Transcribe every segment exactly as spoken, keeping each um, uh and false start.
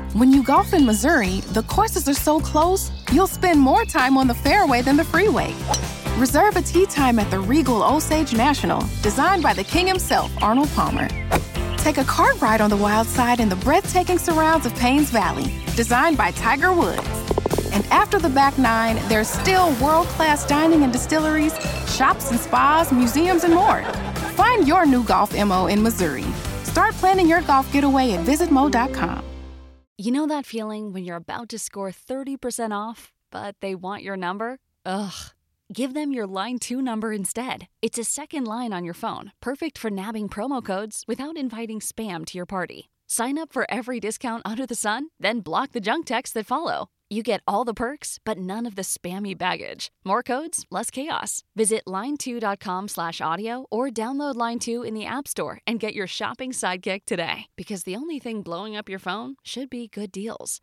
When you golf in Missouri, the courses are so close, you'll spend more time on the fairway than the freeway. Reserve a tee time at the Regal Osage National, designed by the king himself, Arnold Palmer. Take a cart ride on the wild side in the breathtaking surrounds of Paynes Valley, designed by Tiger Woods. And after the back nine, there's still world-class dining and distilleries, shops and spas, museums, and more. Find your new golf M O in Missouri. Start planning your golf getaway at visit mo dot com. You know that feeling when you're about to score thirty percent off, but they want your number? Ugh. Give them your Line two number instead. It's a second line on your phone, perfect for nabbing promo codes without inviting spam to your party. Sign up for every discount under the sun, then block the junk texts that follow. You get all the perks, but none of the spammy baggage. More codes, less chaos. Visit line two dot com slash audio or download Line two in the App Store and get your shopping sidekick today. Because the only thing blowing up your phone should be good deals.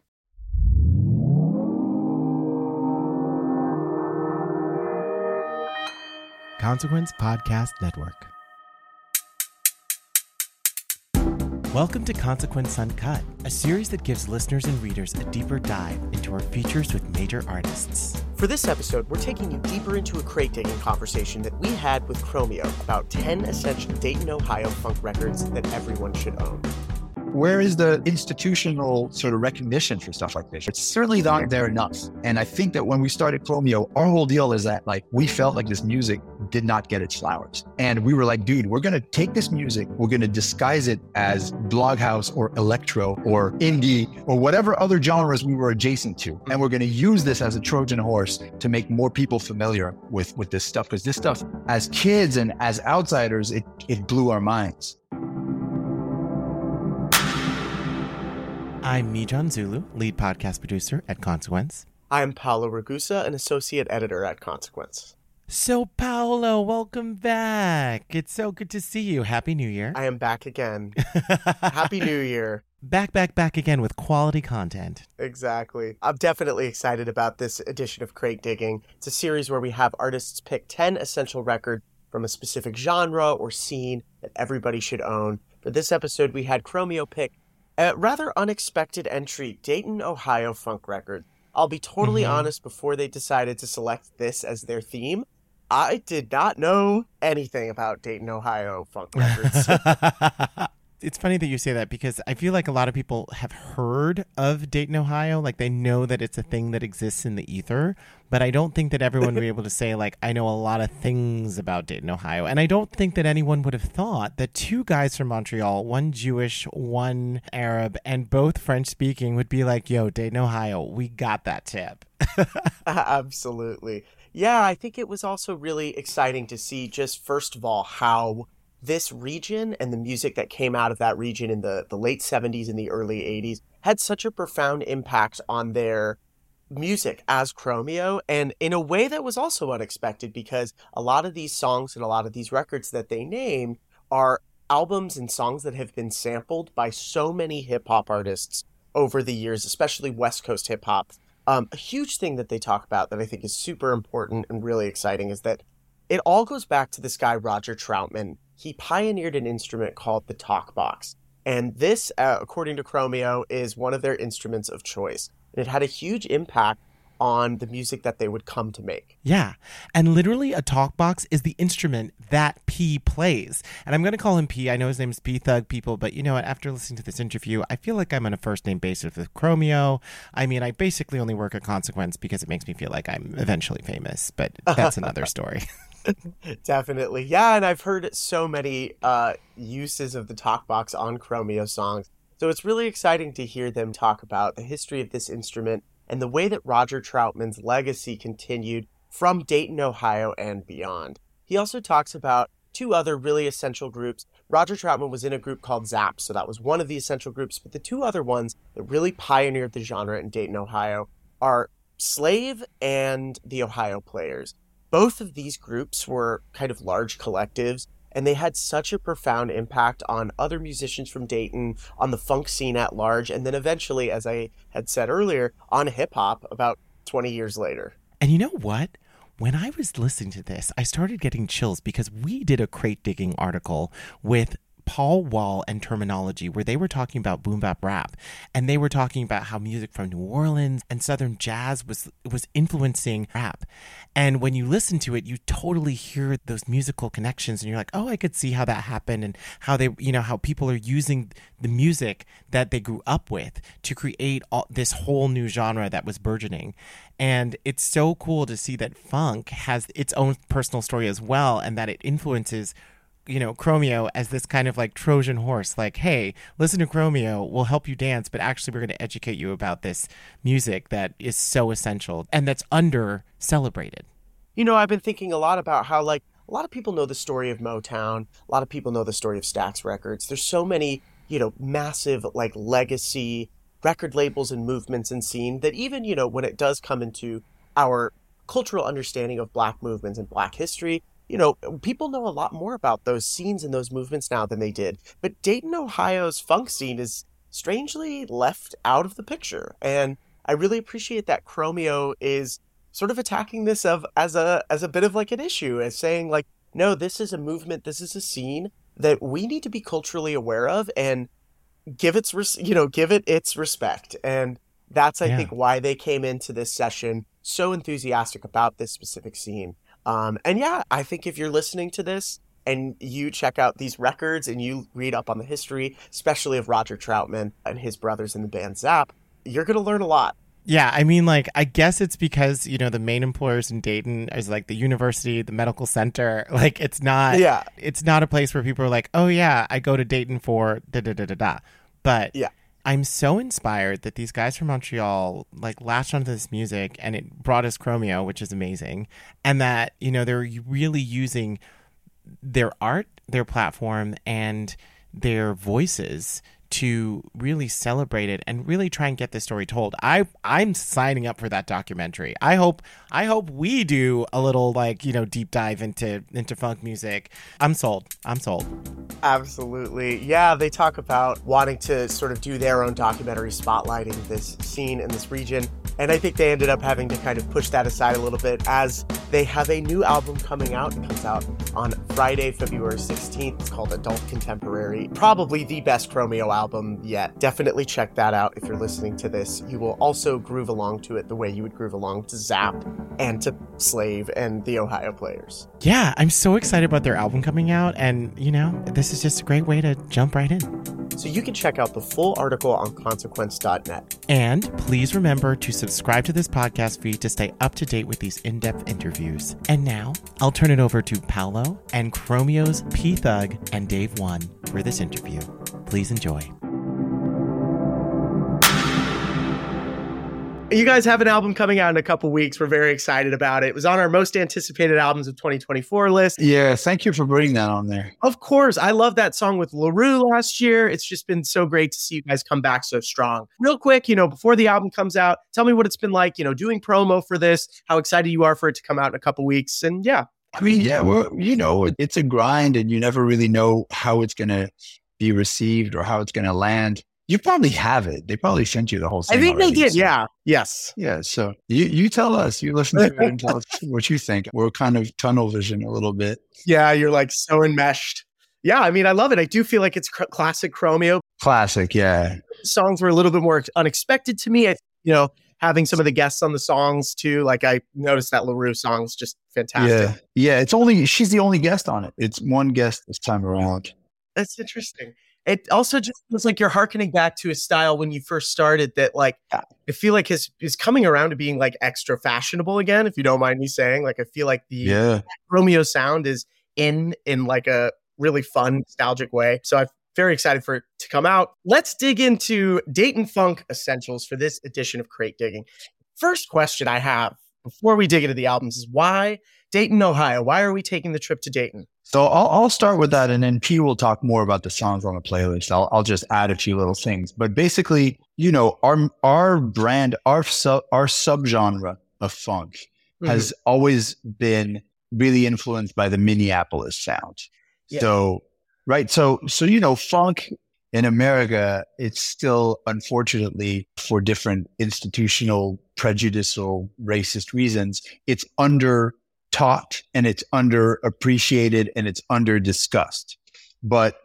Consequence Podcast Network. Welcome to Consequence Uncut, a series that gives listeners and readers a deeper dive into our features with major artists. For this episode, we're taking you deeper into a crate-digging conversation that we had with Chromeo about ten essential Dayton, Ohio funk records that everyone should own. Where is the institutional sort of recognition for stuff like this? It's certainly not there enough. And I think that when we started Chromeo, our whole deal is that like we felt like this music did not get its flowers. And we were like, dude, we're going to take this music, we're going to disguise it as Bloghouse or electro or indie or whatever other genres we were adjacent to. And we're going to use this as a Trojan horse to make more people familiar with, with this stuff. Because this stuff, as kids and as outsiders, it, it blew our minds. I'm Mijan Zulu, lead podcast producer at Consequence. I'm Paolo Ragusa, an associate editor at Consequence. So, Paolo, welcome back. It's so good to see you. Happy New Year. I am back again. Happy New Year. Back, back, back again with quality content. Exactly. I'm definitely excited about this edition of Crate Digging. It's a series where we have artists pick ten essential records from a specific genre or scene that everybody should own. For this episode, we had Chromeo pick a rather unexpected entry, Dayton, Ohio funk record. I'll be totally mm-hmm. honest, before they decided to select this as their theme, I did not know anything about Dayton, Ohio funk records. It's funny that you say that because I feel like a lot of people have heard of Dayton, Ohio. Like they know that it's a thing that exists in the ether, but I don't think that everyone would be able to say like, I know a lot of things about Dayton, Ohio. And I don't think that anyone would have thought that two guys from Montreal, one Jewish, one Arab, and both French speaking would be like, yo, Dayton, Ohio, we got that tip. Absolutely. Yeah, I think it was also really exciting to see just first of all, how this region and the music that came out of that region in the, the late seventies and the early eighties had such a profound impact on their music as Chromeo, and in a way that was also unexpected because a lot of these songs and a lot of these records that they named are albums and songs that have been sampled by so many hip-hop artists over the years, especially West Coast hip-hop. Um, a huge thing that they talk about that I think is super important and really exciting is that it all goes back to this guy, Roger Troutman. He pioneered an instrument called the talk box. And this, uh, according to Chromeo, is one of their instruments of choice. And it had a huge impact on the music that they would come to make. Yeah. And literally a talk box is the instrument that P plays. And I'm going to call him P. I know his name's P Thug People, but you know what? After listening to this interview, I feel like I'm on a first name basis with Chromeo. I mean, I basically only work at Consequence because it makes me feel like I'm eventually famous, but that's another story. Definitely. Yeah, and I've heard so many uh, uses of the talk box on Chromeo songs. So it's really exciting to hear them talk about the history of this instrument and the way that Roger Troutman's legacy continued from Dayton, Ohio and beyond. He also talks about two other really essential groups. Roger Troutman was in a group called Zapp, so that was one of the essential groups, but the two other ones that really pioneered the genre in Dayton, Ohio are Slave and the Ohio Players. Both of these groups were kind of large collectives, and they had such a profound impact on other musicians from Dayton, on the funk scene at large, and then eventually, as I had said earlier, on hip-hop about twenty years later. And you know what? When I was listening to this, I started getting chills because we did a crate digging article with Paul Wall and Terminology, where they were talking about boom bap rap, and they were talking about how music from New Orleans and Southern jazz was was influencing rap. And when you listen to it, you totally hear those musical connections, and you're like, oh, I could see how that happened, and how they, you know, how people are using the music that they grew up with to create all, this whole new genre that was burgeoning. And it's so cool to see that funk has its own personal story as well, and that it influences, you know, Chromeo as this kind of like Trojan horse, like, hey, listen to Chromeo, we'll help you dance, but actually we're going to educate you about this music that is so essential and that's under celebrated. You know, I've been thinking a lot about how, like, a lot of people know the story of Motown. A lot of people know the story of Stax Records. There's so many, you know, massive, like, legacy record labels and movements and scene that even, you know, when it does come into our cultural understanding of Black movements and Black history, you know, people know a lot more about those scenes and those movements now than they did. But Dayton, Ohio's funk scene is strangely left out of the picture. And I really appreciate that Chromeo is sort of attacking this of as a as a bit of like an issue, as saying like, no, this is a movement, this is a scene that we need to be culturally aware of and give its res- you know give it its respect. And that's, I Yeah. think, why they came into this session so enthusiastic about this specific scene. Um, and yeah, I think if you're listening to this and you check out these records and you read up on the history, especially of Roger Troutman and his brothers in the band Zapp, you're going to learn a lot. Yeah, I mean, like, I guess it's because, you know, the main employers in Dayton is like the university, the medical center. Like, it's not, Yeah. it's not a place where people are like, oh yeah, I go to Dayton for da da da da da. But Yeah. I'm so inspired that these guys from Montreal like latched onto this music, and it brought us Chromeo, which is amazing. And that, you know, they're really using their art, their platform, and their voices to really celebrate it and really try and get this story told. I I'm signing up for that documentary. I hope I hope we do a little, like, you know, deep dive into into funk music. I'm sold. I'm sold. Absolutely. Yeah, they talk about wanting to sort of do their own documentary spotlighting this scene in this region. And I think they ended up having to kind of push that aside a little bit as they have a new album coming out. It comes out on Friday, February sixteenth. It's called Adult Contemporary. Probably the best Chromeo album yet. Definitely check that out if you're listening to this. You will also groove along to it the way you would groove along to Zapp and to Slave and the Ohio Players. Yeah, I'm so excited about their album coming out, and, you know, this is just a great way to jump right in. So you can check out the full article on consequence dot net. And please remember to subscribe to this podcast feed to stay up to date with these in-depth interviews. And now, I'll turn it over to Paolo and Chromeo's P-Thug and Dave One for this interview. Please enjoy. You guys have an album coming out in a couple weeks. We're very excited about it. It was on our most anticipated albums of twenty twenty-four list. Yeah, thank you for bringing that on there. Of course, I love that song with LaRue last year. It's just been so great to see you guys come back so strong. Real quick, you know, before the album comes out, tell me what it's been like, you know, doing promo for this, how excited you are for it to come out in a couple weeks. And yeah. I mean, yeah, well, you know, it's a grind and you never really know how it's going to be received or how it's going to land. You probably have it. They probably sent you the whole thing. I think already, they did. so. Yeah. Yes. Yeah. So you, you tell us, you listen to it and tell us what you think. We're kind of tunnel vision a little bit. Yeah. You're like so enmeshed. Yeah. I mean, I love it. I do feel like it's cr- classic Chromeo. Classic. Yeah. Songs were a little bit more unexpected to me. I, you know, having some of the guests on the songs too. Like I noticed that LaRue song is just fantastic. Yeah. Yeah. It's only, she's the only guest on it. It's one guest this time around. That's interesting. It also just feels like you're hearkening back to a style when you first started that, like, I feel like is is coming around to being like extra fashionable again, if you don't mind me saying. Like, I feel like the yeah. Chromeo sound is in in like a really fun, nostalgic way. So I'm very excited for it to come out. Let's dig into Dayton Funk Essentials for this edition of Crate Digging. First question I have before we dig into the albums is why Dayton, Ohio? Why are we taking the trip to Dayton? So I'll, I'll start with that, and then P will talk more about the songs on the playlist. I'll, I'll just add a few little things. But basically, you know, our our brand, our sub, our subgenre of funk mm-hmm. has always been really influenced by the Minneapolis sound. Yeah. So, right. So, so, you know, funk in America, it's still, unfortunately, for different institutional, prejudicial, racist reasons, it's under taught and it's underappreciated and it's under discussed. But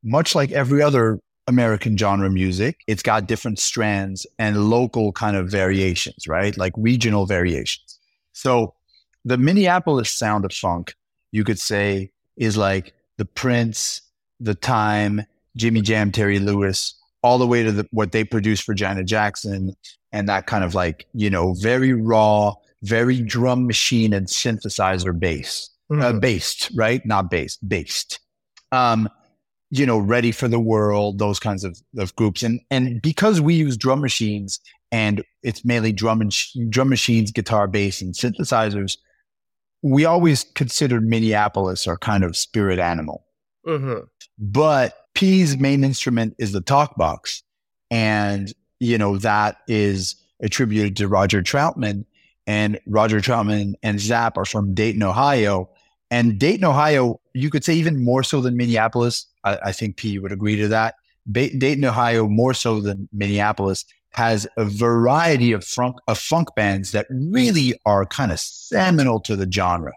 much like every other American genre music, it's got different strands and local kind of variations, right? Like regional variations. So the Minneapolis sound of funk, you could say, is like the Prince, the Time, Jimmy Jam, Terry Lewis, all the way to the, what they produced for Janet Jackson, and that kind of like, you know, very raw, very drum machine and synthesizer bass, mm-hmm. uh, based, right? Not based, based. Um, you know, Ready for the World, those kinds of, of groups. And and because we use drum machines and it's mainly drum and sh- drum machines, guitar, bass, and synthesizers, we always considered Minneapolis our kind of spirit animal. Mm-hmm. But P's main instrument is the talk box. And, you know, that is attributed to Roger Troutman. And Roger Troutman and Zapp are from Dayton, Ohio. And Dayton, Ohio, you could say even more so than Minneapolis. I, I think P would agree to that. Ba- Dayton, Ohio, more so than Minneapolis, has a variety of funk, of funk bands that really are kind of seminal to the genre.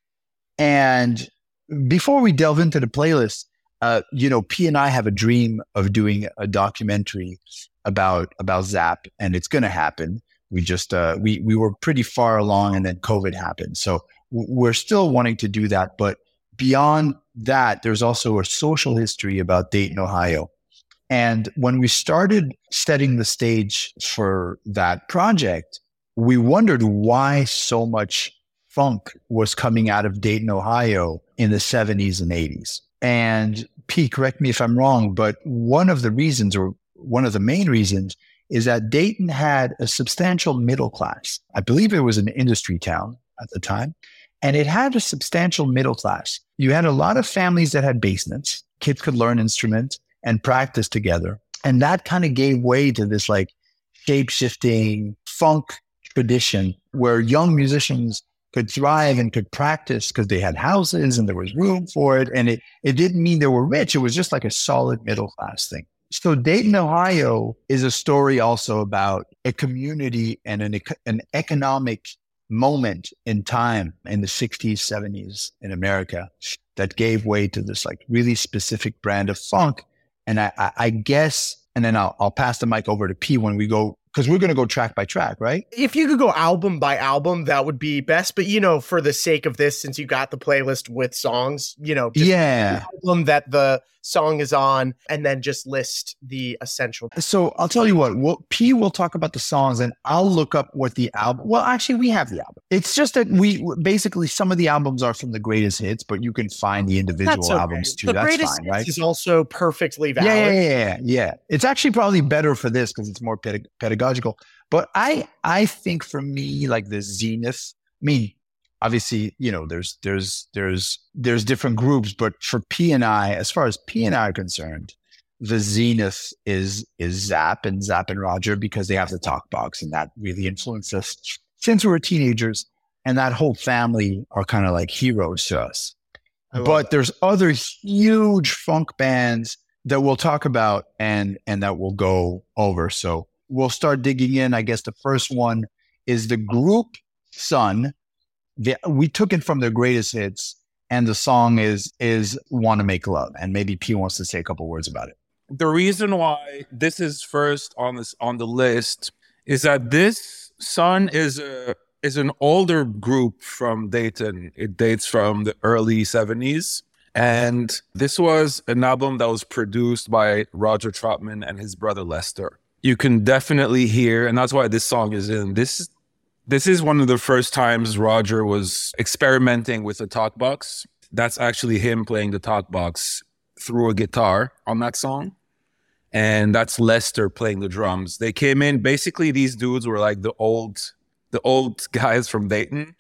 And before we delve into the playlist, uh, you know, P and I have a dream of doing a documentary about about Zapp, and it's going to happen. We just uh, we we were pretty far along, and then COVID happened, so we're still wanting to do that. But beyond that, there's also a social history about Dayton, Ohio. And when we started setting the stage for that project, we wondered why so much funk was coming out of Dayton, Ohio in the seventies and eighties. And P, correct me if I'm wrong, but one of the reasons, or one of the main reasons, is that Dayton had a substantial middle class. I believe it was an industry town at the time, and it had a substantial middle class. You had a lot of families that had basements. Kids could learn instruments and practice together. And that kind of gave way to this like shape-shifting funk tradition where young musicians could thrive and could practice because they had houses and there was room for it. And it, it didn't mean they were rich. It was just like a solid middle class thing. So Dayton, Ohio is a story also about a community and an, an economic moment in time in the sixties, seventies in America that gave way to this like really specific brand of funk. And I, I, I guess, and then I'll, I'll pass the mic over to P when we go, because we're going to go track by track, right? If you could go album by album, that would be best. But, you know, for the sake of this, since you got the playlist with songs, you know, just yeah, the album that the song is on, and then just list the essential. So I'll tell you what, we'll, P will talk about the songs and I'll look up what the album, well, actually we have the album. It's just that we, basically some of the albums are from the greatest hits, but you can find the individual okay. albums too. The That's greatest fine, right? Is also perfectly valid. Yeah, yeah, yeah, yeah. It's actually probably better for this because it's more pedag- pedagogical. But I, I think for me, like the zenith, I mean, obviously, you know, there's, there's, there's, there's different groups, but for P and I, as far as P and I are concerned, the zenith is, is Zapp and Zapp and Roger because they have the talk box and that really influenced us since we were teenagers. And that whole family are kind of like heroes to us. But that. There's other huge funk bands that we'll talk about and, and that we'll go over. So we'll start digging in. I guess the first one is the group Sun. The, we took it from their greatest hits, and the song is is "Wanna Make Love." And maybe P wants to say a couple words about it. The reason why this is first on this on the list is that this Sun is a is an older group from Dayton. It dates from the early seventies. And this was an album that was produced by Roger Troutman and his brother Lester. You can definitely hear, and that's why this song is in. This, this is one of the first times Roger was experimenting with the talk box. That's actually him playing the talk box through a guitar on that song. And that's Lester playing the drums. They came in, basically these dudes were like the old, the old guys from Dayton.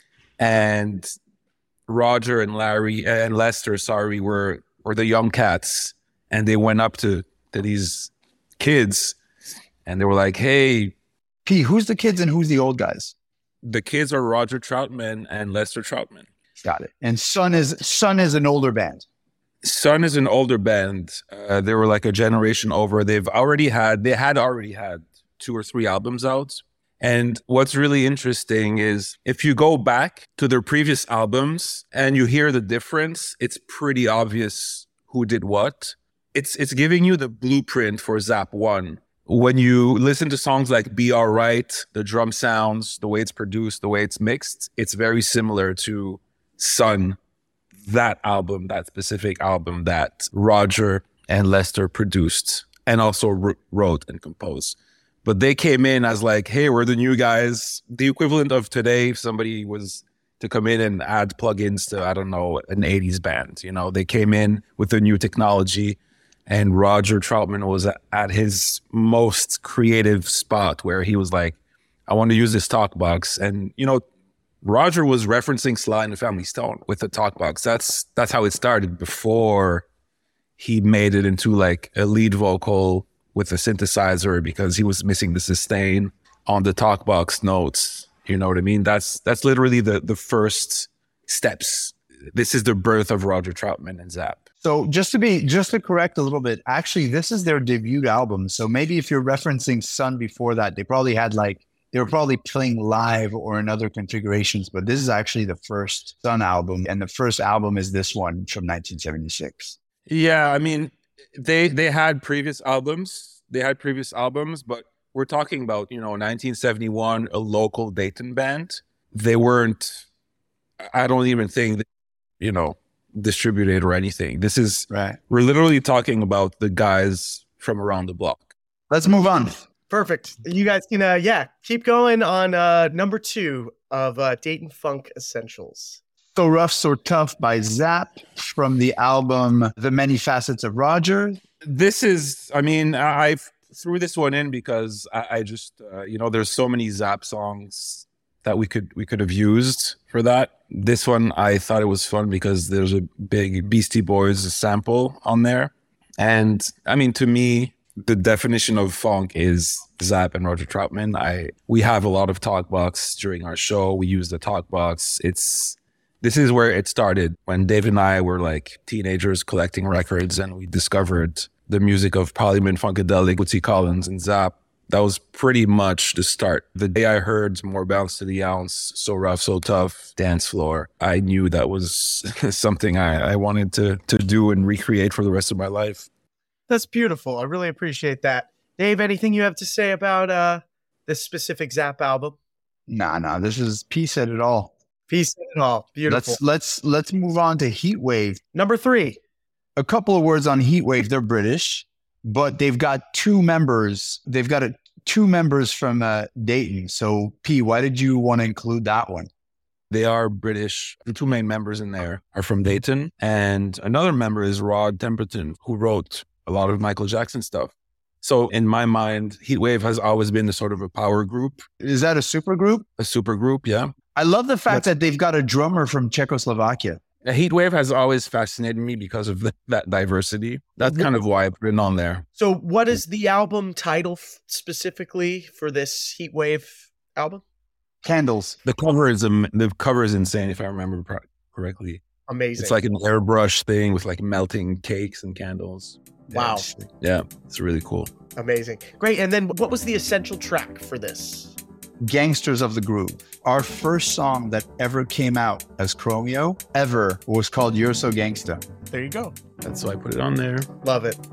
And Roger and Larry and Lester, sorry, were, were the young cats. And they went up to, to these kids and they were like, hey. P, who's the kids and who's the old guys? The kids are Roger Troutman and Lester Troutman. Got it. And Sun is Sun is an older band. Sun is an older band. Uh, they were like a generation over. They've already had, they had already had two or three albums out. And what's really interesting is if you go back to their previous albums and you hear the difference, it's pretty obvious who did what. it's it's giving you the blueprint for Zap one. When you listen to songs like Be Alright, the drum sounds, the way it's produced, the way it's mixed, it's very similar to Sun, that album, that specific album that Roger and Lester produced and also r- wrote and composed. But they came in as like, hey, we're the new guys. The equivalent of today, if somebody was to come in and add plugins to, I don't know, an eighties band. You know, they came in with the new technology, and Roger Troutman was at his most creative spot where he was like, I want to use this talk box. And, you know, Roger was referencing Sly and the Family Stone with the talk box. That's that's how it started before he made it into like a lead vocal with a synthesizer, because he was missing the sustain on the talk box notes. You know what I mean? That's that's literally the the first steps. This is the birth of Roger Troutman and Zap. So just to be, just to correct a little bit, actually, this is their debut album. So maybe if you're referencing Sun before that, they probably had like, they were probably playing live or in other configurations, but this is actually the first Sun album. And the first album is this one from nineteen seventy-six. Yeah, I mean, they they had previous albums. They had previous albums, but we're talking about, you know, nineteen seventy-one, a local Dayton band. They weren't, I don't even think, you know, distributed or anything. This is, right. We're literally talking about the guys from around the block. Let's move on. Perfect. You guys can, uh, yeah, keep going on uh, number two of uh, Dayton Funk Essentials. So Rough, So Tough by Zap from the album The Many Facets of Roger. This is, I mean, I threw this one in because I, I just, uh, you know, there's so many Zap songs that we could we could have used for that. This one, I thought it was fun because there's a big Beastie Boys sample on there. And I mean, to me, the definition of funk is Zap and Roger Troutman. I we have a lot of talkbox during our show. We use the talkbox. It's this is where it started when Dave and I were like teenagers collecting records, and we discovered the music of Parliament Funkadelic, Bootsy Collins, and Zap. That was pretty much the start. The day I heard More Bounce to the Ounce, So Rough, So Tough, Dance Floor, I knew that was something I, I wanted to to do and recreate for the rest of my life. That's beautiful. I really appreciate that. Dave, anything you have to say about uh, this specific Zap album? Nah, nah, this is P said it all. P said it all. Beautiful. Let's let's let's move on to Heatwave. Number three. A couple of words on Heatwave. They're British, but they've got two members. They've got a, two members from uh, Dayton. So, P, why did you want to include that one? They are British. The two main members in there are from Dayton. And another member is Rod Temperton, who wrote a lot of Michael Jackson stuff. So in my mind, Heatwave has always been a sort of a power group. Is that a super group? A super group, yeah. I love the fact That's, that they've got a drummer from Czechoslovakia. A Heatwave has always fascinated me because of the, that diversity. That's kind of why I put it on there. So what is the album title f- specifically for this Heatwave album? Candles. The cover is um, the cover is insane, if I remember pro- correctly. Amazing. It's like an airbrush thing with like melting cakes and candles. Wow. Yeah, it's really cool. Amazing. Great. And then what was the essential track for this? Gangsters of the Groove. Our first song that ever came out as Chromeo ever was called You're So Gangsta. There you go. That's why I put it on there. Love it.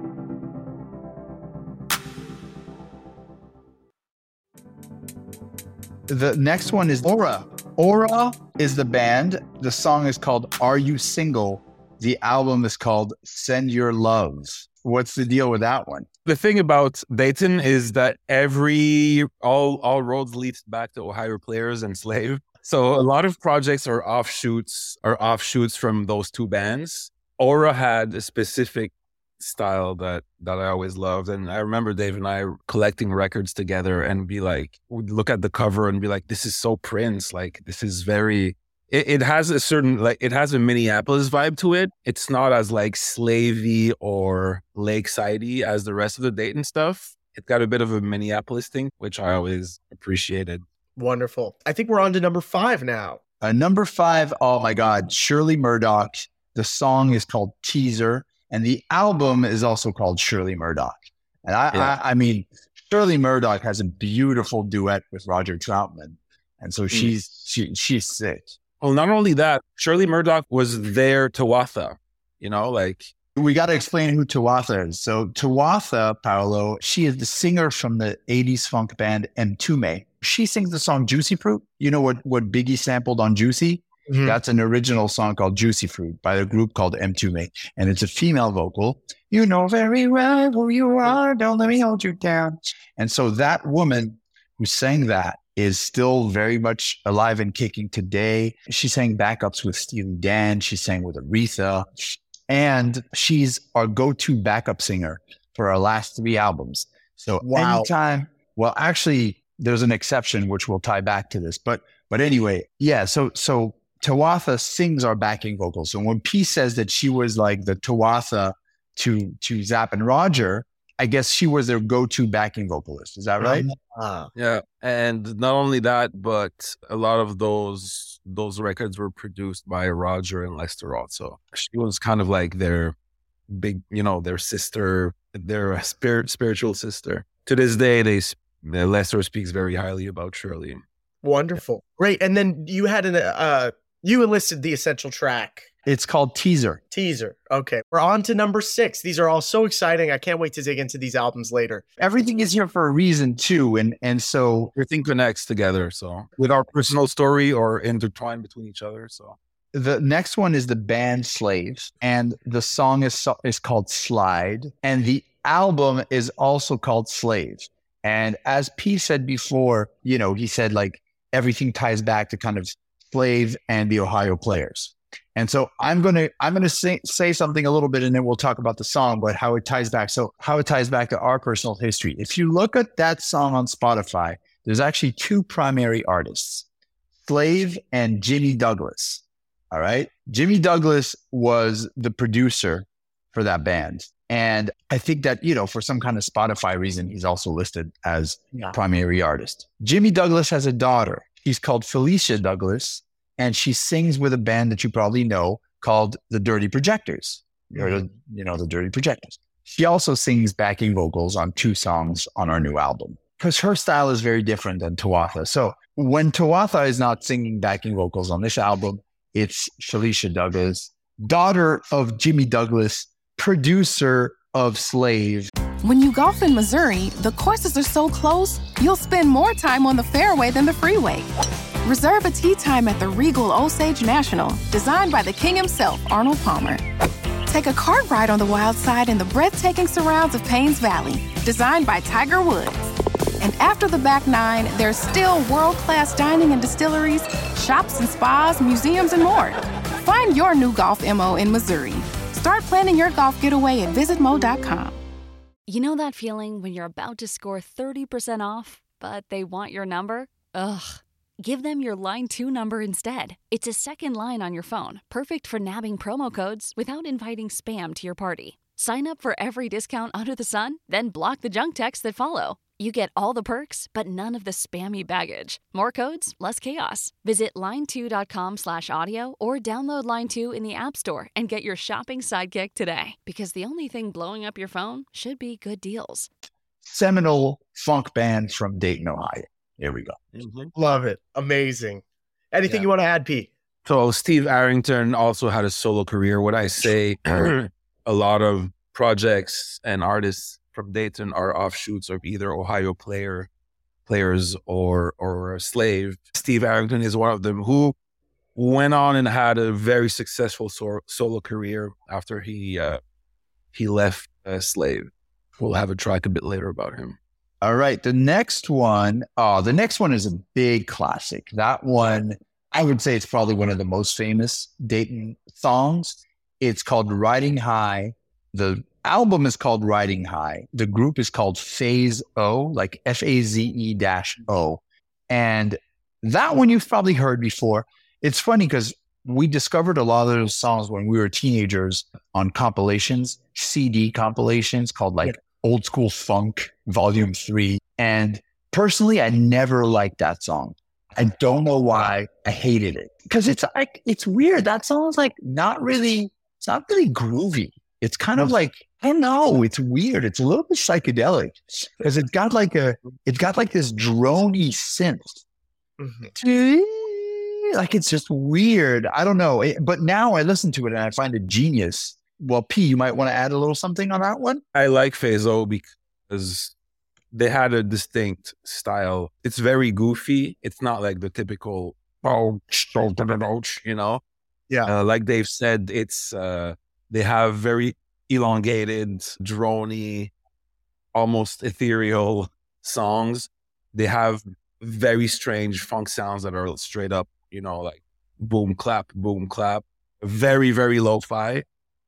The next one is Aura. Aura is the band. The song is called Are You Single? The album is called Send Your Loves. What's the deal with that one? The thing about Dayton is that every, all, all roads lead back to Ohio Players and Slave. So a lot of projects are offshoots, are offshoots from those two bands. Aura had a specific style that, that I always loved. And I remember Dave and I collecting records together and be like, we'd look at the cover and be like, this is so Prince. Like, this is very, it, it has a certain, like, it has a Minneapolis vibe to it. It's not as like slavey or lakeside-y as the rest of the Dayton stuff. It got a bit of a Minneapolis thing, which I always appreciated. Wonderful. I think we're on to number five now. Uh, number five, oh my God, Shirley Murdoch. The song is called Teaser, and the album is also called Shirley Murdoch. And I, Yeah. I, I mean, Shirley Murdoch has a beautiful duet with Roger Troutman, and so she's she she's sick. Well, not only that, Shirley Murdoch was their Tawatha, you know, like We got to explain who Tuatha is. So Tuatha, Paolo, she is the singer from the eighties funk band Mtume. She sings the song Juicy Fruit. You know what, what Biggie sampled on Juicy? Mm-hmm. That's an original song called Juicy Fruit by a group called Mtume. And it's a female vocal. You know very well who you are. Don't let me hold you down. And so that woman who sang that is still very much alive and kicking today. She sang backups with Steely Dan. She sang with Aretha. And she's our go-to backup singer for our last three albums. So wow. anytime, well, actually, there's an exception, which will tie back to this. But but anyway, yeah, so so Tuatha sings our backing vocals. So when P says that she was like the Tuatha to, to Zapp and Roger, I guess she was their go-to backing vocalist. Is that right? Uh, yeah. And not only that, but a lot of those those records were produced by Roger and Lester also. She was kind of like their big, you know, their sister, their spirit, spiritual sister. To this day, they Lester speaks very highly about Shirley. Wonderful. Great. And then you had an, uh, you enlisted the essential track. It's called Teaser. Teaser. Okay. We're on to number six. These are all so exciting. I can't wait to dig into these albums later. Everything is here for a reason too. And and so everything connects together. So with our personal story or intertwined between each other. So the next one is the band Slaves. And the song is, is called Slide. And the album is also called Slaves. And as P said before, you know, he said like everything ties back to kind of Slave and the Ohio Players. And so I'm going to I'm going to say, say something a little bit and then we'll talk about the song, but how it ties back. So how it ties back to our personal history. If you look at that song on Spotify, there's actually two primary artists, Slave and Jimmy Douglas. All right. Jimmy Douglas was the producer for that band. And I think that, you know, for some kind of Spotify reason, he's also listed as yeah. primary artist. Jimmy Douglas has a daughter. She's called Felicia Douglas. And she sings with a band that you probably know called the Dirty Projectors. You know, you know, the Dirty Projectors. She also sings backing vocals on two songs on our new album because her style is very different than Tuatha. So when Tuatha is not singing backing vocals on this album, it's Felicia Douglas, daughter of Jimmy Douglas, producer of Slave. When you golf in Missouri, the courses are so close, you'll spend more time on the fairway than the freeway. Reserve a tee time at the Regal Osage National, designed by the king himself, Arnold Palmer. Take a cart ride on the wild side in the breathtaking surrounds of Paynes Valley, designed by Tiger Woods. And after the back nine, there's still world-class dining and distilleries, shops and spas, museums, and more. Find your new golf M O in Missouri. Start planning your golf getaway at visit mo dot com. You know that feeling when you're about to score thirty percent off, but they want your number? Ugh. Give them your Line two number instead. It's a second line on your phone, perfect for nabbing promo codes without inviting spam to your party. Sign up for every discount under the sun, then block the junk texts that follow. You get all the perks, but none of the spammy baggage. More codes, less chaos. Visit line two dot com slash audio or download Line two in the App Store and get your shopping sidekick today. Because the only thing blowing up your phone should be good deals. Seminal funk band from Dayton, Ohio. Here we go. Mm-hmm. Love it. Amazing. Anything yeah. you want to add, Pete? So Steve Arrington also had a solo career. What I say, a lot of projects and artists from Dayton are offshoots of either Ohio player players or or Slave. Steve Arrington is one of them who went on and had a very successful so- solo career after he uh, he left uh, Slave. We'll have a track a bit later about him. All right. The next one, oh, the next one is a big classic. That one, I would say it's probably one of the most famous Dayton songs. It's called Riding High. The album is called Riding High. The group is called Phase O, like F A Z E dash O. And that one you've probably heard before. It's funny because we discovered a lot of those songs when we were teenagers on compilations, C D compilations called like Old School Funk Volume three. And personally, I never liked that song. I don't know why. I hated it because it's like, it's weird. That song's like not really, it's not really groovy. It's kind of like, I don't know. It's weird. It's a little bit psychedelic because it's got like a, it's got like this droney synth. Mm-hmm. Like it's just weird. I don't know. It, but now I listen to it and I find it genius. well, P, you might want to add a little something on that one. I like Phaso because they had a distinct style. It's very goofy. It's not like the typical, oh, you know? Yeah. Uh, like Dave said, it's uh, they have very elongated, droney, almost ethereal songs. They have very strange funk sounds that are straight up, you know, like boom, clap, boom, clap. Very, very lo-fi.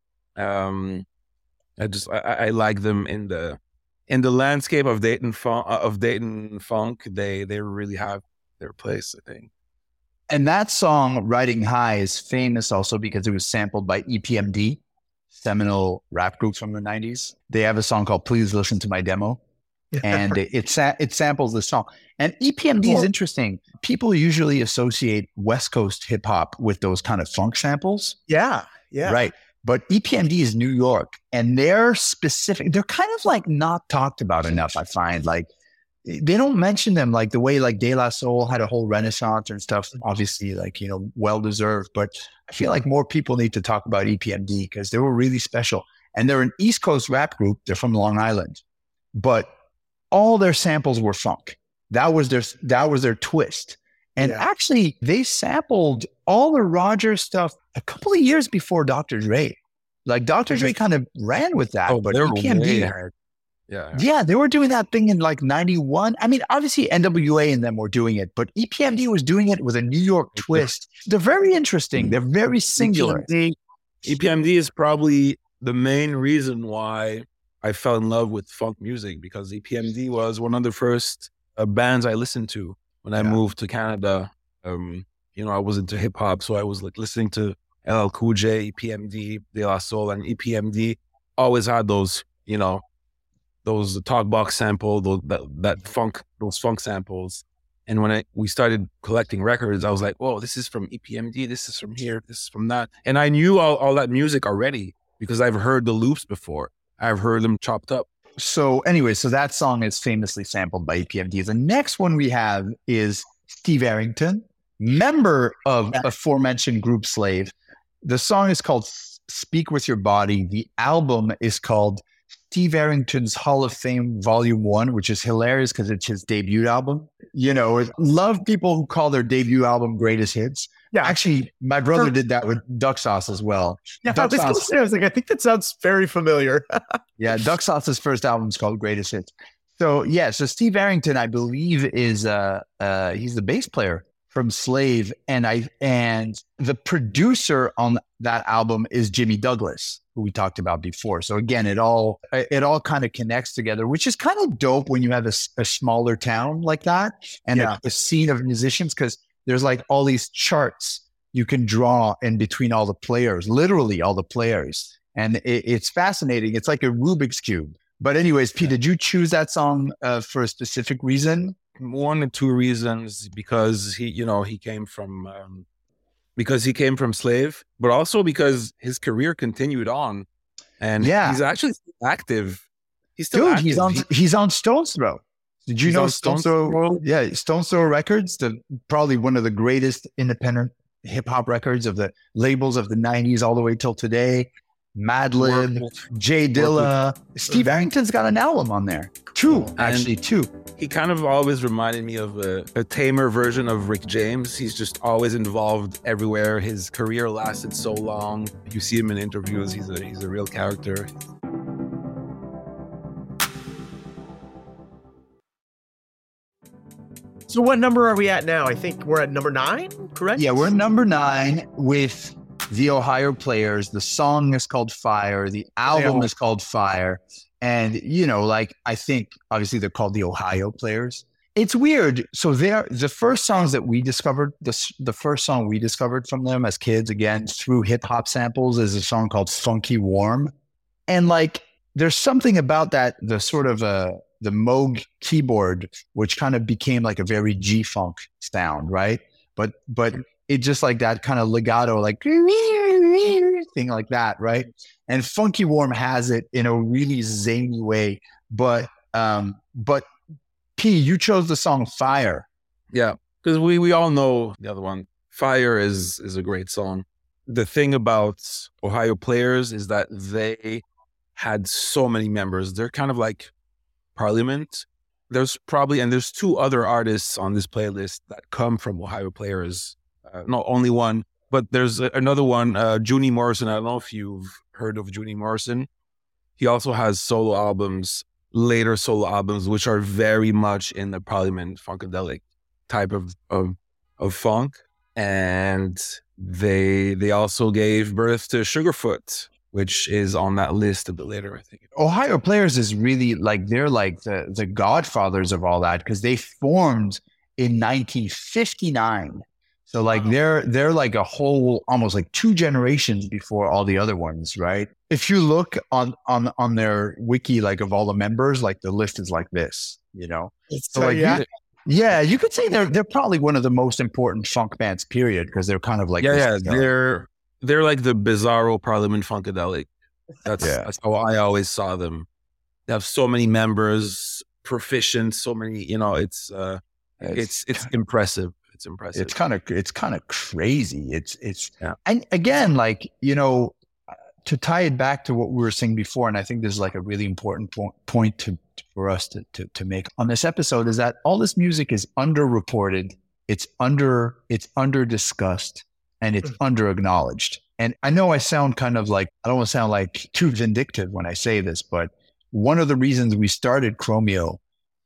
Um, I just I, I like them in the in the landscape of Dayton funk. Of Dayton funk, they they really have their place, I think. And that song, Riding High, is famous also because it was sampled by E P M D, seminal rap group from the nineties. They have a song called Please Listen to My Demo. And it, it, sa- it samples the song. And E P M D is interesting. People usually associate West Coast hip hop with those kind of funk samples. Yeah, yeah. Right. But E P M D is New York, and they're specific. They're kind of like not talked about enough, I find. Like, they don't mention them like the way like De La Soul had a whole renaissance and stuff. Obviously, like, you know, well-deserved. But I feel like more people need to talk about E P M D because they were really special. And they're an East Coast rap group. They're from Long Island. But all their samples were funk. That was their, that was their twist. And Yeah. actually, they sampled all the Roger stuff a couple of years before Doctor Dre. Like, Doctor Dre kind of ran with that. Oh, but they're E P M D way had ahead. Yeah. Yeah, they were doing that thing in like ninety-one. I mean, obviously N W A and them were doing it, but E P M D was doing it with a New York twist. They're very interesting. They're very singular. E P M D, E P M D is probably the main reason why I fell in love with funk music, because E P M D was one of the first uh, bands I listened to when I Yeah. moved to Canada. Um, you know, I was into hip hop, so I was like listening to L L Cool J, E P M D, De La Soul, and E P M D always had those, you know, those talk box sample, those, that, that funk, those funk samples. And when I, we started collecting records, I was like, whoa, this is from E P M D. This is from here. This is from that. And I knew all, all that music already because I've heard the loops before. I've heard them chopped up. So anyway, so that song is famously sampled by E P M D. The next one we have is Steve Arrington, member of aforementioned group Slave. The song is called Speak With Your Body. The album is called Steve Arrington's Hall of Fame Volume One, which is hilarious because it's his debut album. You know, love people who call their debut album greatest hits. Yeah. Actually, my brother did that with Duck Sauce as well. Yeah, I Duck was, gonna Sauce, say, I was like, I think that sounds very familiar. yeah, Duck Sauce's first album is called Greatest Hits. So yeah, so Steve Arrington, I believe, is uh uh he's the bass player from Slave, and I and the producer on that album is Jimmy Douglas, who we talked about before. So again, it all it all kind of connects together, which is kind of dope when you have a, a smaller town like that and Yeah. a, a scene of musicians, because there's like all these charts you can draw in between all the players, literally all the players, and it, it's fascinating. It's like a Rubik's cube. But anyways, Pete, did you choose that song uh, for a specific reason? One or two reasons, because he, you know, he came from, um, because he came from Slave, but also because his career continued on, and Yeah. he's actually still active. He's still Dude, active. he's on He- he's on Stone's Throw. Did you He's know on Stone's Stone's Throw? Throw? Yeah, Stone's Throw Records, the probably one of the greatest independent hip hop records of the labels of the nineties all the way till today. Madlib, Work- Jay Dilla, Steve Arrington's got an album on there. Two, And- actually, two. He kind of always reminded me of a, a tamer version of Rick James. He's just always involved everywhere. His career lasted so long. You see him in interviews. He's a he's a real character. So what number are we at now? I think we're at number nine, correct? Yeah, we're number nine with the Ohio Players. The song is called Fire. The album are. is called Fire. And, you know, like, I think obviously they're called the Ohio Players. It's weird. So they're the first songs that we discovered, the, s- the first song we discovered from them as kids, again, through hip hop samples, is a song called Funky Warm. And like, there's something about that, the sort of uh, the Moog keyboard, which kind of became like a very G-funk sound, right? But but it just like that kind of legato, like thing like that, right? And Funky Warm has it in a really zany way. But um, but P, you chose the song Fire. Yeah, because we we all know the other one. Fire is is a great song. the thing about Ohio Players is that they had so many members. They're kind of like Parliament. There's probably, and there's two other artists on this playlist that come from Ohio Players. Uh, not only one, but there's a, another one, uh, Junie Morrison. I don't know if you've heard of Junie Morrison. He also has solo albums, later solo albums, which are very much in the Parliament Funkadelic type of, of, of funk. And they, they also gave birth to Sugarfoot, which is on that list a bit later, I think. Ohio Players is really like, they're like the, the godfathers of all that because they formed in nineteen fifty-nine. So like wow. they're, they're like a whole, almost like two generations before all the other ones, right? If you look on, on, on their wiki, like of all the members, like the list is like this, you know? So like, yeah. You, yeah, you could say they're, they're probably one of the most important funk bands, period. Because they're kind of like, yeah, this, yeah, you know? they're, They're like the bizarro Parliament Funkadelic. That's yeah. that's how I always saw them. They have so many members, proficient, so many. You know, it's uh, it's it's, it's impressive. It's impressive. It's kind of it's kind of crazy. It's it's yeah. And again, like you know, to tie it back to what we were saying before, and I think this is like a really important po- point to for us to, to to make on this episode is that all this music is underreported. It's under it's under discussed. And it's under acknowledged. And I know I sound kind of like, I don't want to sound like too vindictive when I say this, but one of the reasons we started Chromeo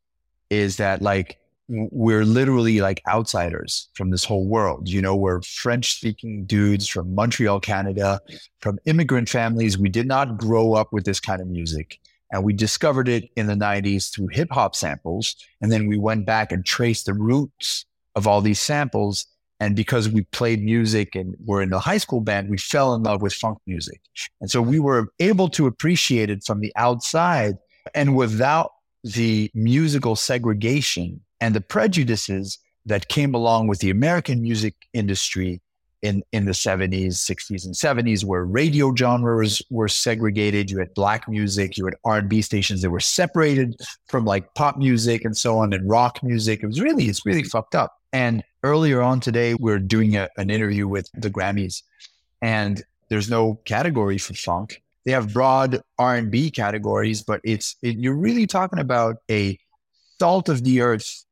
is that like, we're literally like outsiders from this whole world. You know, we're French speaking dudes from Montreal, Canada, from immigrant families. We did not grow up with this kind of music. And we discovered it in the nineties through hip hop samples. And then we went back and traced the roots of all these samples. And because we played music and were in the high school band, we fell in love with funk music. And so we were able to appreciate it from the outside and without the musical segregation and the prejudices that came along with the American music industry in, in the seventies, sixties, and seventies, where radio genres were segregated. You had black music, you had R and B stations that were separated from like pop music and so on, and rock music. It was really, it's really fucked up. And earlier on today, we're doing a, an interview with the Grammys, and there's no category for funk. They have broad R and B categories, but it's it, you're really talking about a salt of the earth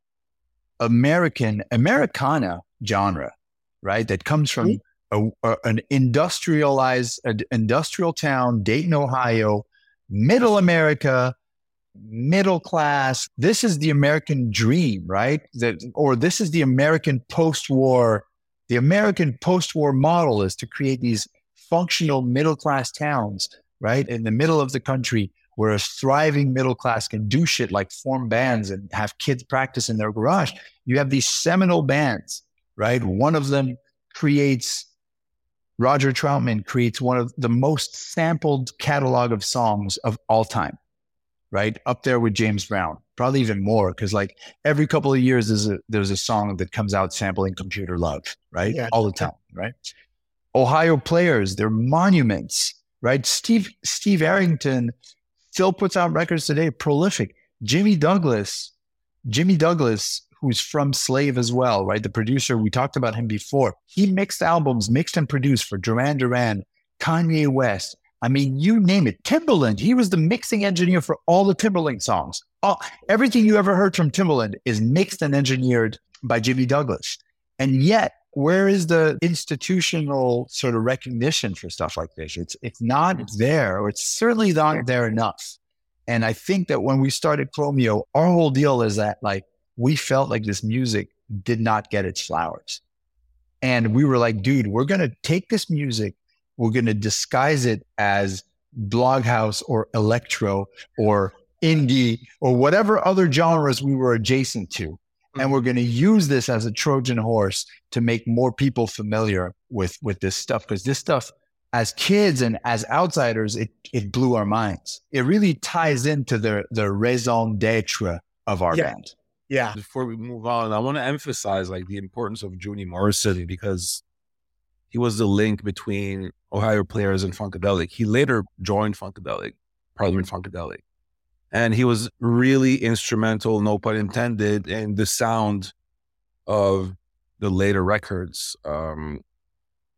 American Americana genre, right? That comes from a, a, an industrialized, an industrial town, Dayton, Ohio, middle America. Middle class. This is the American dream, right? That, or this is the American post-war. The American post-war model is to create these functional middle class towns, right, in the middle of the country, where a thriving middle class can do shit like form bands and have kids practice in their garage. You have these seminal bands, right? One of them creates. Roger Troutman creates one of the most sampled catalog of songs of all time. Right up there with James Brown, probably even more, because like every couple of years there's a there's a song that comes out sampling Computer Love, right? Yeah. All the time, right? Ohio Players, they're monuments, right? Steve Steve Arrington still puts out records today, prolific. Jimmy Douglas, Jimmy Douglas, who's from Slave as well, right? The producer, we talked about him before. He mixed albums, mixed and produced for Duran Duran, Kanye West. I mean, you name it. Timbaland, he was the mixing engineer for all the Timbaland songs. All, everything you ever heard from Timbaland is mixed and engineered by Jimmy Douglas. And yet, where is the institutional sort of recognition for stuff like this? It's it's not there, or it's certainly not there enough. And I think that when we started Chromeo, our whole deal is that like we felt like this music did not get its flowers. And we were like, dude, we're going to take this music, we're going to disguise it as Bloghouse or electro or indie or whatever other genres we were adjacent to. And we're going to use this as a Trojan horse to make more people familiar with, with this stuff. Because this stuff, as kids and as outsiders, it, it blew our minds. It really ties into the, the raison d'etre of our yeah. band. Yeah. Before we move on, I want to emphasize like the importance of Junie Morrison, because he was the link between Ohio Players and Funkadelic. He later joined Funkadelic, Parliament Funkadelic. And he was really instrumental, no pun intended, in the sound of the later records. Um,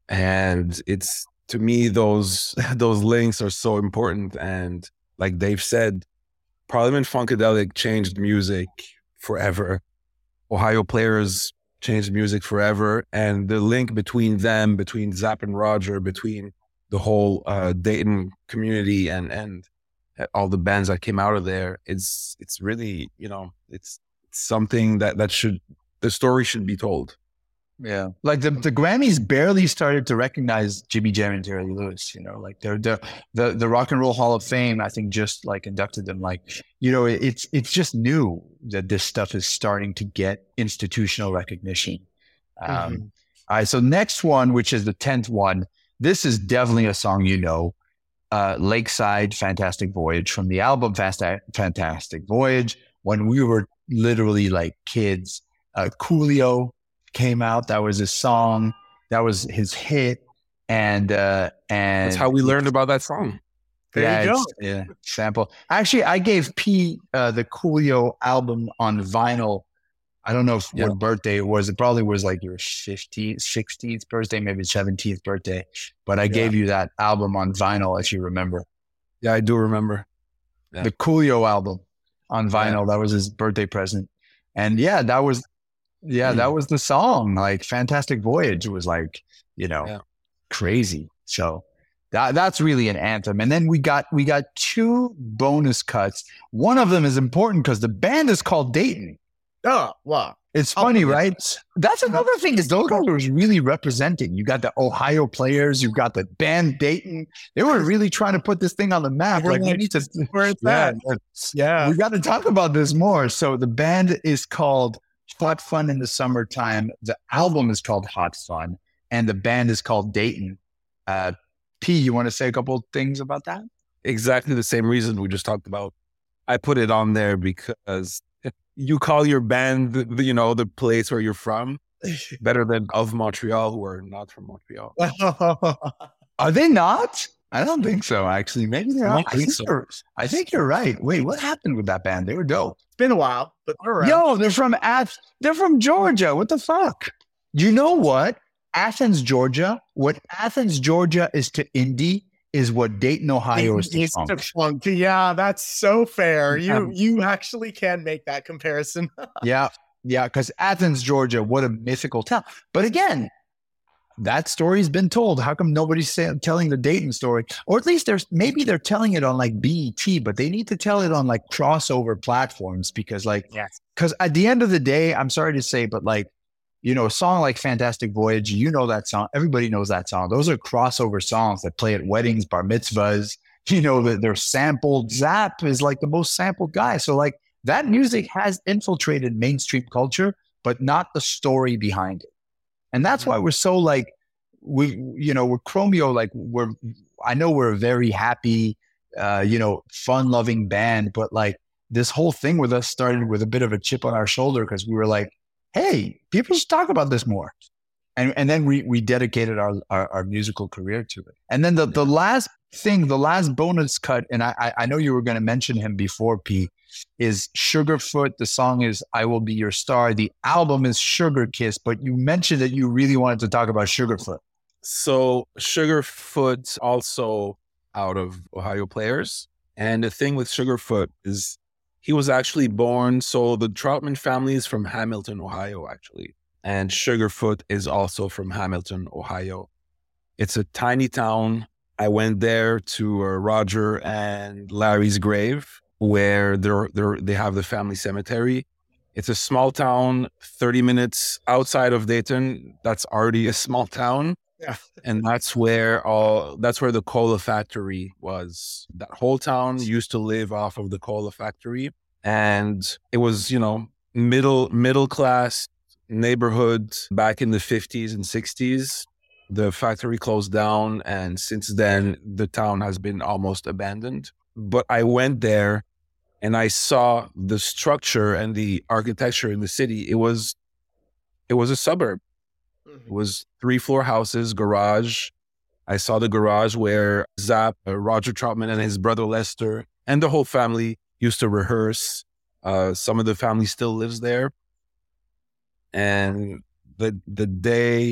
And it's, to me, those those links are so important. And like Dave said, Parliament Funkadelic changed music forever. Ohio Players changed music forever. And the link between them, between Zapp and Roger, between the whole uh, Dayton community and and all the bands that came out of there, it's it's really, you know, it's, it's something that, that should, the story should be told. Yeah, like the, the Grammys barely started to recognize Jimmy Jam and Jerry Lee Lewis. You know, like they're, they're, the the Rock and Roll Hall of Fame, I think, just like inducted them. Like, you know, it, it's it's just new that this stuff is starting to get institutional recognition. Um, mm-hmm. All right, so next one, which is the tenth one, this is definitely a song you know, uh, Lakeside, Fantastic Voyage, from the album Fast Fantastic Voyage. When we were literally like kids, uh, Coolio came out. That was his song. That was his hit. And uh and that's how we learned about that song. There yeah, you go. Yeah, sample. Actually, I gave P uh the Coolio album on vinyl. I don't know if, yeah. what birthday it was. It probably was like your fifteenth, sixteenth birthday, maybe seventeenth birthday. But I yeah. gave you that album on vinyl, if you remember. Yeah, I do remember. Yeah. The Coolio album on vinyl. Yeah. That was his birthday present. And yeah, that was Yeah, that was the song. Like Fantastic Voyage was like, you know, yeah. crazy. So that that's really an anthem. And then we got we got two bonus cuts. One of them is important because the band is called Dayton. Oh, wow. It's funny, oh, right? That's another thing is those guys were really representing. You got the Ohio Players, you got the band Dayton. They were really trying to put this thing on the map. Like, we need to, where it's yeah, at. Yeah. We got to talk about this more. So the band is called Hot Fun in the Summertime. The album is called Hot Fun, and the band is called Dayton. Uh, P, you want to say a couple of things about that? Exactly the same reason we just talked about. I put it on there because you call your band, the, you know, the place where you're from, better than of Montreal, who are not from Montreal. Are they not? I don't think so, actually. Maybe they are. I, I, think so. I think you're right. Wait, what happened with that band? They were dope. It's been a while, but they're around. Yo, they're from Ath- They're from Georgia. What the fuck? You know what? Athens, Georgia. What Athens, Georgia is to indie is what Dayton, Ohio is to funk. to funk. Yeah, that's so fair. You um, you actually can make that comparison. yeah, yeah, because Athens, Georgia, what a mythical town. But again, that story's been told. How come nobody's say, telling the Dayton story? Or at least there's maybe they're telling it on like B E T, but they need to tell it on like crossover platforms because like, because yes. at the end of the day, I'm sorry to say, but like, you know, a song like Fantastic Voyage, you know that song. Everybody knows that song. Those are crossover songs that play at weddings, bar mitzvahs. You know, that they're sampled. Zapp is like the most sampled guy. So like that music has infiltrated mainstream culture, but not the story behind it. And that's why we're so like, we, you know, we're Chromeo, like we're, I know we're a very happy, uh, you know, fun loving band, but like this whole thing with us started with a bit of a chip on our shoulder because we were like, hey, people should talk about this more. And and then we we dedicated our, our, our musical career to it. And then the, the last thing, the last bonus cut, and I, I know you were going to mention him before, P, is Sugarfoot. The song is I Will Be Your Star. The album is Sugar Kiss, but you mentioned that you really wanted to talk about Sugarfoot. So Sugarfoot also out of Ohio Players. And the thing with Sugarfoot is he was actually born, so the Troutman family is from Hamilton, Ohio, actually. And Sugarfoot is also from Hamilton, Ohio. It's a tiny town. I went there to uh, Roger and Larry's grave, where they're, they're, they have the family cemetery. It's a small town, thirty minutes outside of Dayton. That's already a small town. Yeah. And that's where all that's where the cola factory was. That whole town used to live off of the cola factory. And it was, you know, middle middle class neighborhood back in the fifties and sixties. The factory closed down, and since then the town has been almost abandoned. But I went there and I saw the structure and the architecture in the city. It was it was a suburb. It was three floor houses, garage. I saw the garage where Zapp, uh, Roger Troutman and his brother Lester and the whole family used to rehearse. Uh, some of the family still lives there. And the the day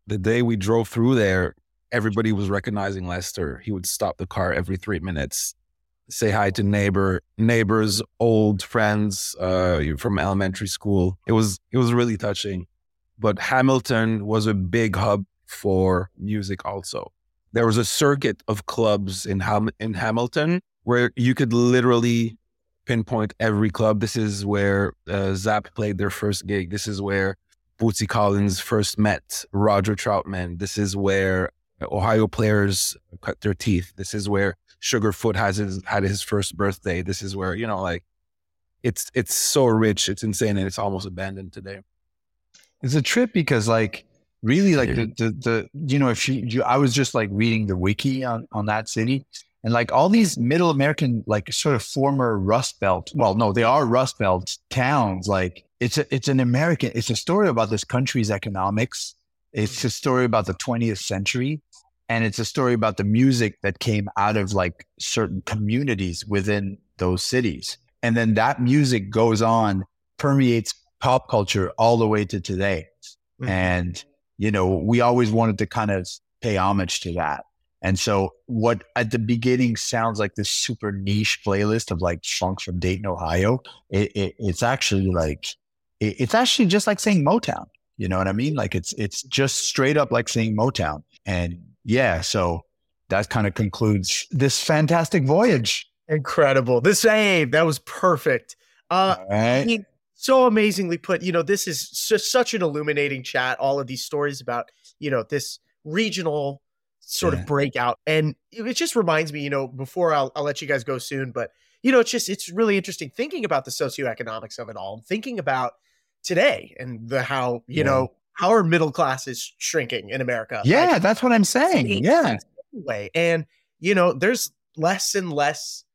the day we drove through there, everybody was recognizing Lester. He would stop the car every three minutes, say hi to neighbor, neighbors, old friends uh, from elementary school. It was it was really touching. But Hamilton was a big hub for music also. There was a circuit of clubs in Ham- in Hamilton where you could literally pinpoint every club. This is where uh, Zapp played their first gig. This is where Bootsy Collins first met Roger Troutman. This is where Ohio players cut their teeth. This is where Sugarfoot has his, had his first birthday. This is where, you know, like, it's it's so rich. It's insane, and it's almost abandoned today. It's a trip because, like, really, like, the, the, the you know, if you, you, I was just, like, reading the wiki on, on that city, and, like, all these middle American, like, sort of former Rust Belt, well, no, they are Rust Belt towns. Like, it's a, it's an American, it's a story about this country's economics. It's a story about the twentieth century. And it's a story about the music that came out of, like, certain communities within those cities. And then that music goes on, permeates pop culture all the way to today. Mm-hmm. And, you know, we always wanted to kind of pay homage to that. And so what at the beginning sounds like this super niche playlist of, like, funk from Dayton, Ohio, it, it, it's actually like, it, it's actually just like saying Motown. You know what I mean? Like, it's, it's just straight up like saying Motown. And yeah, so that kind of concludes this fantastic voyage. Incredible. This, hey, that was perfect. Uh, right. I mean, so amazingly put. You know, this is just such an illuminating chat. All of these stories about, you know, this regional sort yeah. of breakout. And it just reminds me, you know, before I'll, I'll let you guys go soon, but, you know, it's just, it's really interesting thinking about the socioeconomics of it all, thinking about today and the, how, you yeah. know, how our middle class is shrinking in America. Yeah, like, that's what I'm saying. Yeah. Way. And, you know, there's less and less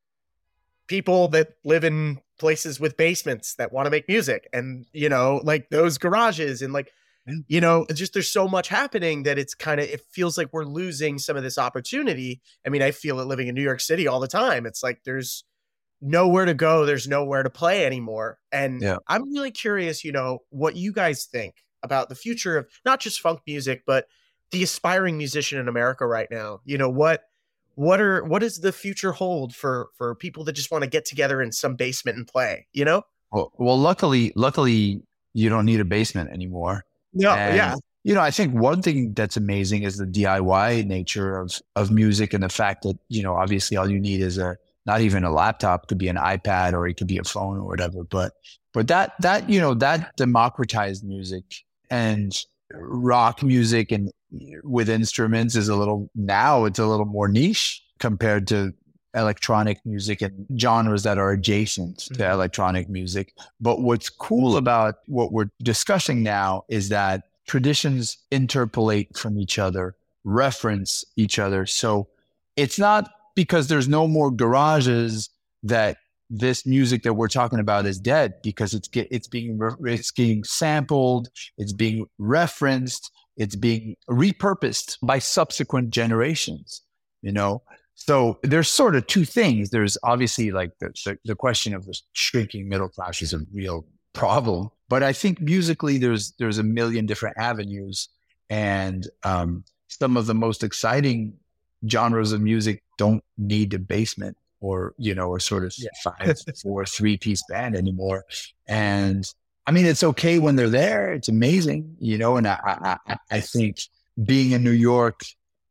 people that live in places with basements that want to make music, and, you know, like those garages, and, like, you know, it's just, there's so much happening that it's kind of, it feels like we're losing some of this opportunity. I mean, I feel it living in New York City all the time. It's like, there's nowhere to go. There's nowhere to play anymore. And yeah. I'm really curious, you know, what you guys think about the future of not just funk music, but the aspiring musician in America right now. You know, what, what are, what does the future hold for, for people that just want to get together in some basement and play, you know? Well, well, luckily, luckily you don't need a basement anymore. No, and, yeah. You know, I think one thing that's amazing is the D I Y nature of, of music, and the fact that, you know, obviously all you need is a, not even a laptop, could be an iPad, or it could be a phone or whatever. But, but that, that, you know, that democratized music, and rock music and with instruments is a little, now it's a little more niche compared to electronic music and genres that are adjacent mm-hmm. to electronic music. But what's cool about what we're discussing now is that traditions interpolate from each other, reference each other. So it's not because there's no more garages that this music that we're talking about is dead, because it's get, it's being it's being sampled, it's being referenced, it's being repurposed by subsequent generations. You know, so there's sort of two things. There's obviously, like, the the, the question of the shrinking middle class is a real problem, but I think musically there's there's a million different avenues, and um, some of the most exciting genres of music don't need a basement, or, you know, or sort of yeah. five, four, three piece band anymore. And I mean, it's okay when they're there. It's amazing, you know, and I, I, I think being in New York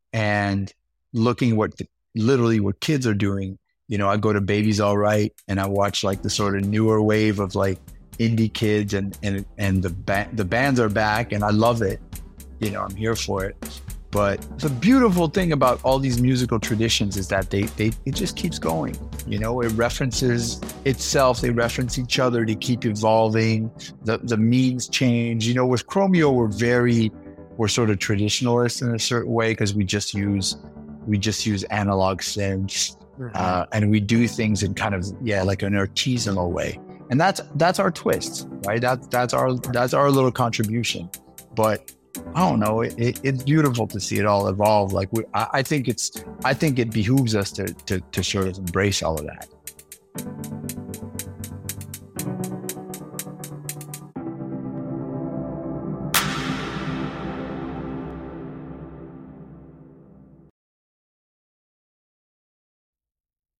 and looking what the, literally what kids are doing, you know, I go to Baby's All Right and I watch, like, the sort of newer wave of, like, indie kids, and, and, and the ba- the bands are back, and I love it. You know, I'm here for it. But the beautiful thing about all these musical traditions is that they, they it just keeps going. You know, it references itself. They reference each other to keep evolving. The the means change. You know, with Chromeo, we're very, we're sort of traditionalist in a certain way, because we just use we just use analog synths, mm-hmm. uh, and we do things in kind of, yeah, like an artisanal way. And that's that's our twist, right? That that's our that's our little contribution. But I don't know. It, it, it's beautiful to see it all evolve. Like, we, I, I think it's, I think it behooves us to, to, to sort of embrace all of that.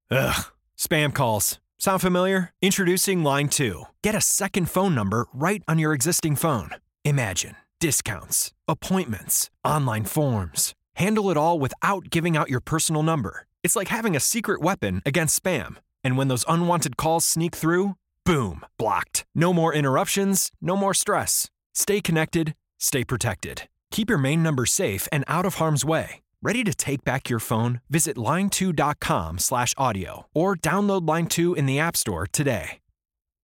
Ugh. Spam calls. Sound familiar? Introducing Line two. Get a second phone number right on your existing phone. Imagine discounts, appointments, online forms. Handle it all without giving out your personal number. It's like having a secret weapon against spam. And when those unwanted calls sneak through, boom, blocked. No more interruptions, no more stress. Stay connected, stay protected. Keep your main number safe and out of harm's way. Ready to take back your phone? Visit line two dot com slash audio or download Line two in the App Store today.